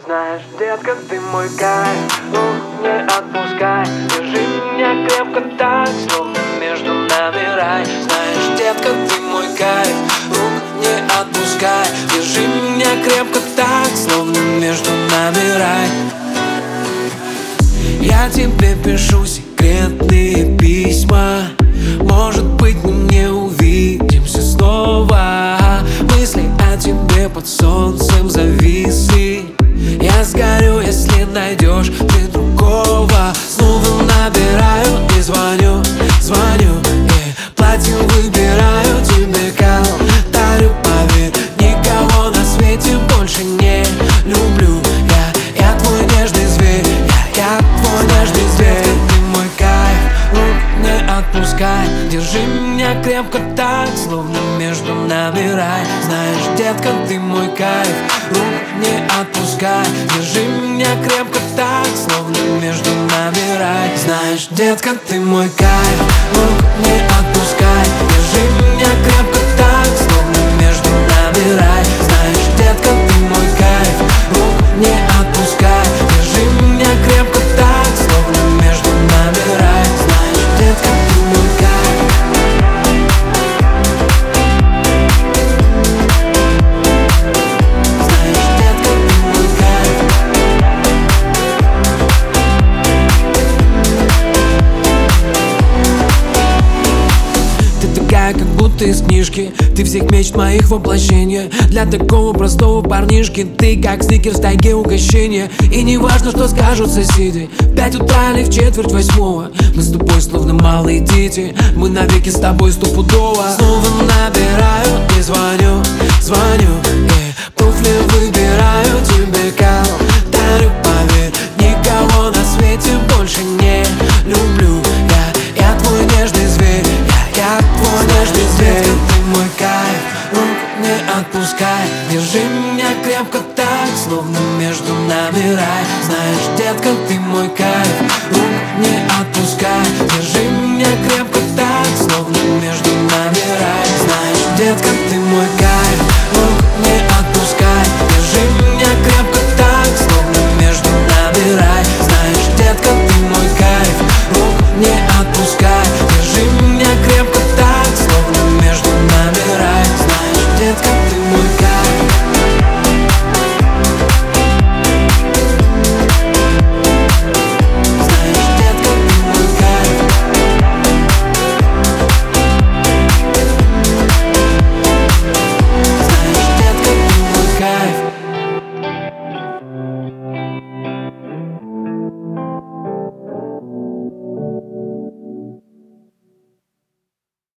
Знаешь, детка, ты мой кайф, не отпускай. Держи меня крепко так, словно между нами рай. Знаешь, детка, ты мой кайф, не отпускай. Держи меня крепко так, словно между нами рай. Я тебе пишу секретные письма. Может быть, мы не увидимся снова. Мысли о тебе под солнцем зависли. Я сгорю, если найдешь ты другого. Снова набираю и звоню. Платье выбираю, тебе кал дарю, поверь. Никого на свете больше не люблю. Я твой нежный зверь, я твой нежный зверь. Ты мой кайф, не отпускай. Держи меня крепко так, словно между нами рай. Знаешь, детка, ты мой кайф, не отпускай. Держи меня крепко так, словно между нами рай. Знаешь, детка, ты мой кайф, не отпускай. Держи меня крепко так, словно между нами рай. Знаешь, детка, ты мой кайф, не отпускай. Держи меня крепко так, словно между нами рай. Знаешь, детка, ты мой кайф. Знаешь, детка, ты мой кайф. Ты такая, как будто из книжки. Ты всех мечт моих воплощение. Для такого простого парнишки ты как сникерс в тайге угощение. И не важно, что скажут соседи. В 5 утра или в 7:45. Мы с тобой словно малые дети. Мы навеки с тобой стопудово. Снова набираю и звоню. Туфли выбираю, тебе кал дарю, поверь. Никого на свете больше не люблю. Я твой нежный зверь, я твой нежный зверь. Ты мой кайф, не отпускай. Держи меня крепко так, словно между нами рай. Знаешь, детка, ты мой кайф, не отпускай. Держи меня крепко так, словно между нами рай. Знаешь, детка, ты мой кайф, не отпускай.